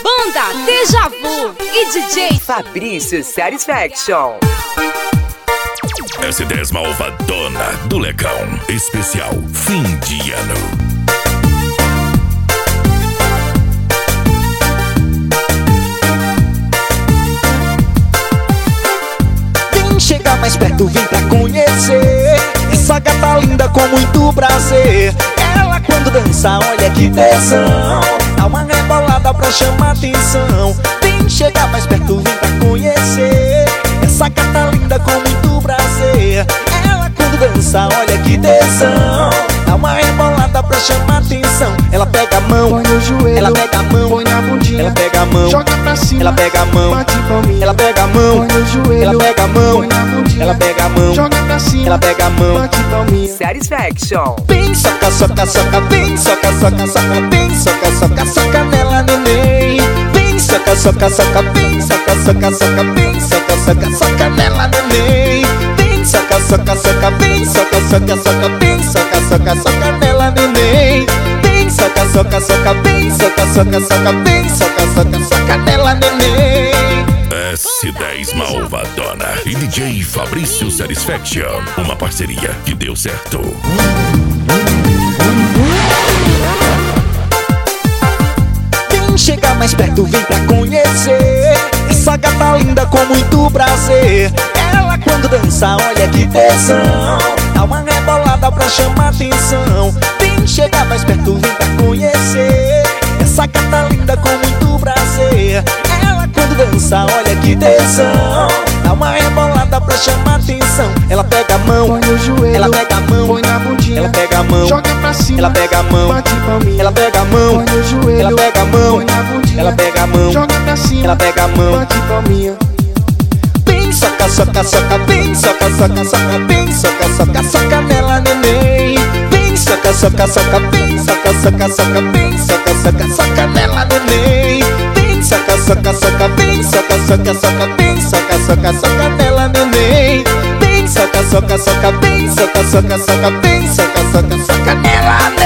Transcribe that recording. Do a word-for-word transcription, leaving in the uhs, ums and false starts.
Banda Deja Vu e D J Fabrício Satisfaction. S dez Malvadona do Legão, especial fim de ano. Chega mais perto, vem pra conhecer essa gata linda com muito prazer. Ela quando dança, olha que tesão, dá uma rebolada pra chamar atenção. Vem chegar mais perto, vem pra conhecer essa gata linda com muito prazer. Ela quando dança, olha que tesão, dá uma rebolada pra chamar atenção. Ela pega a mão, põe no joelho, ela pega a mão, põe na bundinha, ela pega a mão, joga pra cima, ela pega a mão, bate palminha, ela pega a mão, põe no joelho, ela pega a mão, põe na bundinha, ela pega a mão, joga pra cima, ela pega a mão, bate palminha. Satisfaction. Vem, soca, soca, soca, vem, soca, soca, soca, vem, soca, soca, soca nela, neném. Vem, soca, soca, soca, vem, soca, soca, soca, vem, soca, soca, soca nela, neném. Vem, soca, soca, soca, vem, soca, soca, soca, vem, soca, soca, soca nela, neném. Vem, soca, soca, soca, vem, soca, soca, soca, vem, soca, soca, soca nela, neném. S dez Malvadona e D J Fabrício Satisfaction, uma parceria que deu certo. Vem chegar mais perto, vem pra conhecer essa gata linda com muito prazer. Ela quando dança, olha que tesão, dá uma rebolada pra chamar atenção. Vem chegar mais perto, vem pra conhecer essa gata linda com muito prazer. Ela quando dança, olha que tesão, dá uma rebolada pra chamar atenção. Ela pega a mão, põe no joelho, ela pega a mão, põe na bundinha, ela pega a mão, joga pra cima, ela pega a mão, bate palminha, ela pega a mão, põe no joelho, ela pega a mão, põe na bundinha, ela pega a mão, joga pra cima, ela pega a mão, bate palminha. Vem, soca, soca, soca, vem, soca, soca, soca, vem, soca, soca, soca nela, neném. Vem, soca, soca, soca, vem, soca, soca, soca, vem, soca, soca, soca nela, neném. Vem, soca, soca, soca, vem, soca, soca, soca, vem, soca, soca, soca nela, neném. Vem, soca, soca, soca, vem, soca, soca, soca, vem, soca, soca, soca nela, neném.